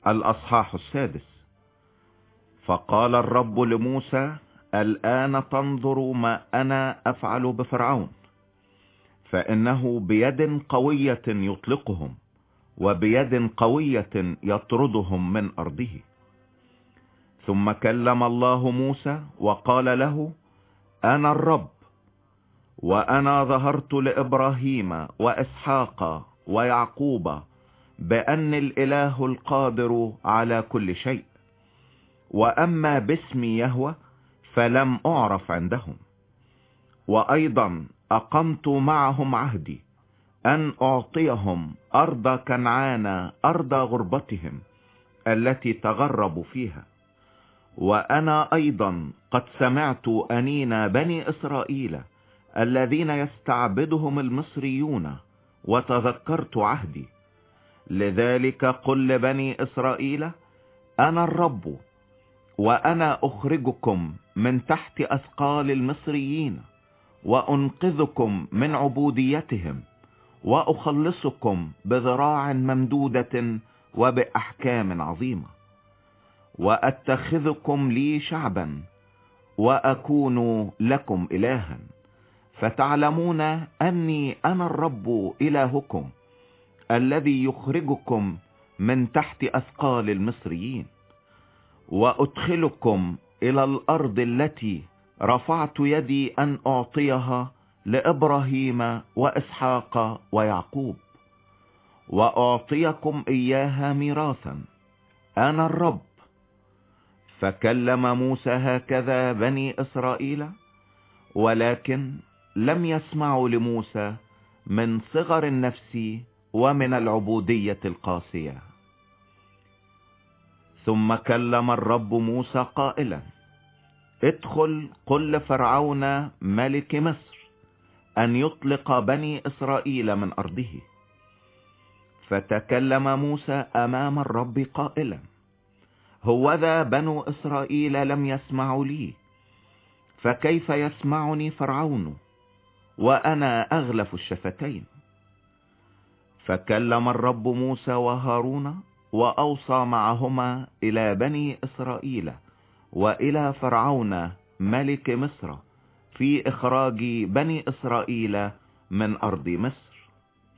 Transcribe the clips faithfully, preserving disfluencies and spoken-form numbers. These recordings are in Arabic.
الأصحاح السادس. فقال الرب لموسى: الآن تنظر ما أنا أفعل بفرعون، فإنه بيد قوية يطلقهم وبيد قوية يطردهم من أرضه. ثم كلم الله موسى وقال له: أنا الرب، وأنا ظهرت لإبراهيم وإسحاق ويعقوب بأن الإله القادر على كل شيء، وأما باسمي يهوه فلم أعرف عندهم. وأيضا أقمت معهم عهدي أن أعطيهم أرض كنعان أرض غربتهم التي تغربوا فيها. وأنا أيضا قد سمعت أنين بني إسرائيل الذين يستعبدهم المصريون، وتذكرت عهدي. لذلك قل لبني إسرائيل: أنا الرب، وأنا أخرجكم من تحت أثقال المصريين، وأنقذكم من عبوديتهم، وأخلصكم بذراع ممدودة وبأحكام عظيمة، وأتخذكم لي شعبا، وأكون لكم إلها، فتعلمون أني أنا الرب إلهكم الذي يخرجكم من تحت أثقال المصريين، وأدخلكم إلى الأرض التي رفعت يدي أن أعطيها لإبراهيم وإسحاق ويعقوب، وأعطيكم إياها ميراثا. أنا الرب. فكلم موسى هكذا بني إسرائيل، ولكن لم يسمعوا لموسى من صغر النفس ومن العبودية القاسية. ثم كلم الرب موسى قائلا: ادخل قل لفرعون ملك مصر أن يطلق بني إسرائيل من أرضه. فتكلم موسى أمام الرب قائلا: هوذا بنو إسرائيل لم يسمعوا لي، فكيف يسمعني فرعون وأنا أغلف الشفتين؟ فكلم الرب موسى وهارون، وأوصى معهما إلى بني إسرائيل وإلى فرعون ملك مصر في إخراج بني إسرائيل من أرض مصر.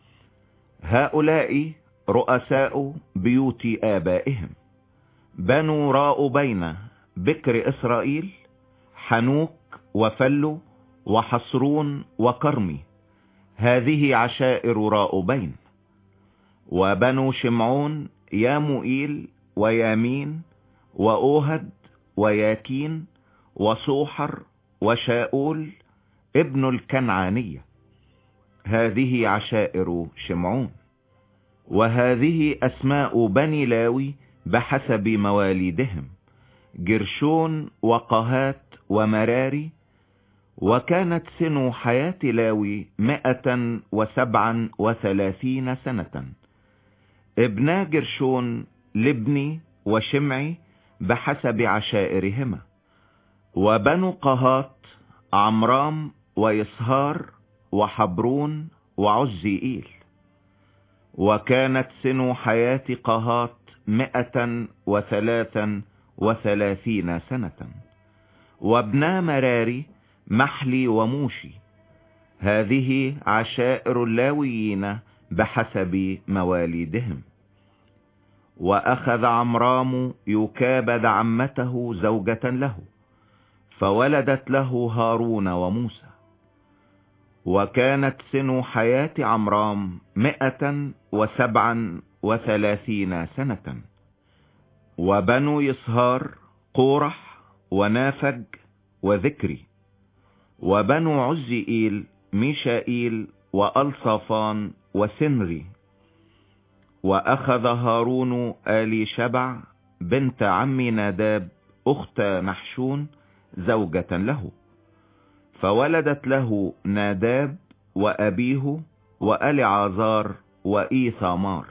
هؤلاء رؤساء بيوت آبائهم: بنو راؤبين بكر إسرائيل، حنوك وفلو وحصرون وكرمي، هذه عشائر راؤبين. وبنو شمعون ياموئيل ويامين وأوهد وياكين وصوحر وشاؤول ابن الكنعانية، هذه عشائر شمعون. وهذه أسماء بني لاوي بحسب مواليدهم: جرشون وقهات ومراري. وكانت سن حياة لاوي مئة وسبعا وثلاثين سنة. ابنا جرشون لبني وشمعي بحسب عشائرهما. وبنو قهات عمرام ويسهار وحبرون وعزيئيل. وكانت سن حياة قهات مئة وثلاثا وثلاثين سنة. وابنا مراري محلي وموشي، هذه عشائر اللاويين بحسب مواليدهم. وأخذ عمرام يكابد عمته زوجة له، فولدت له هارون وموسى. وكانت سن حياة عمرام مئة وسبعا وثلاثين سنة. وبنو يسهار قورح ونافج وذكري. وبنو عزيئيل ميشائيل وألصافان وسنري. وأخذ هارون آلي شبع بنت عم ناداب أخت نحشون زوجة له، فولدت له ناداب وأبيه وألعازار وإيثامار.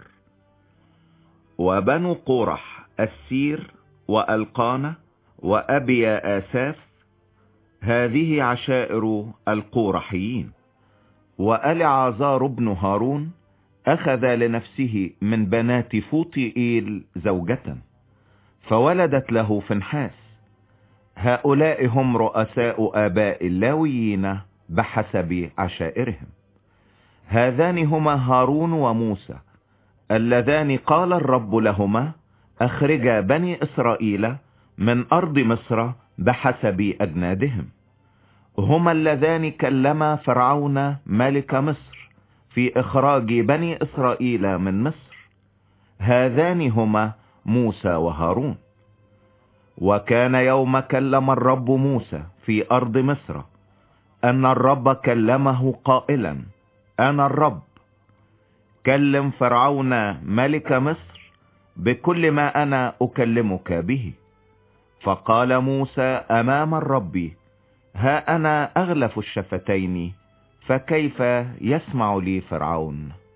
وبنو قورح السير وألقانة وأبيا آساف، هذه عشائر القورحيين. وألعازار بن هارون أخذ لنفسه من بنات فوطئيل زوجة، فولدت له فنحاس. هؤلاء هم رؤساء آباء اللاويين بحسب عشائرهم. هذان هما هارون وموسى اللذان قال الرب لهما: أخرجا بني إسرائيل من أرض مصر بحسب أجنادهم. هما اللذان كلما فرعون ملك مصر في إخراج بني إسرائيل من مصر. هذان هما موسى وهارون. وكان يوم كلم الرب موسى في أرض مصر أن الرب كلمه قائلا: أنا الرب، كلم فرعون ملك مصر بكل ما أنا أكلمك به. فقال موسى أمام الرب: ها أنا أغلف الشفتين، فكيف يسمع لي فرعون؟